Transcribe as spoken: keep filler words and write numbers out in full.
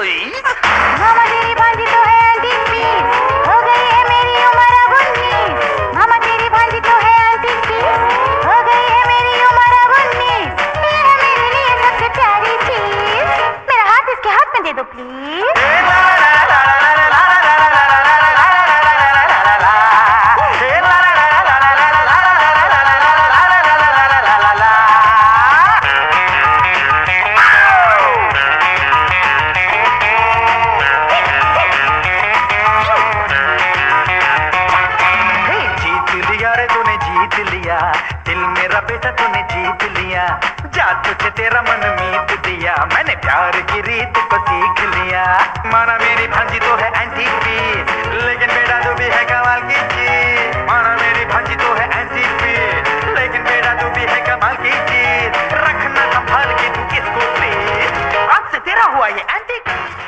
Please. मामा तेरी भांजी तो है एंटी पीस, हो गई है मेरी उम्र अब उन्नीस। मामा तेरी भांजी तो है एंटी पीस, हो गई है मेरी उम्र अब उन्नीस। ये है मेरे लिए सबसे प्यारी चीज, मेरा हाथ इसके हाथ में दे दो प्लीज। दिल मेरा बेटा तूने जीत लिया, जा तुझे तेरा मन मीत दिया, मैंने प्यार की रीत को सीख लिया। माना मेरी भांजी तो है एंटी पीस, लेकिन बेटा तू भी है कमाल की चीज। माना मेरी भांजी तो है एंटी पीस, लेकिन बेटा तू भी है कमाल की चीज। रखना संभाल के तू इसको प्लीज, आज से तेरा हुआ ये एंटी।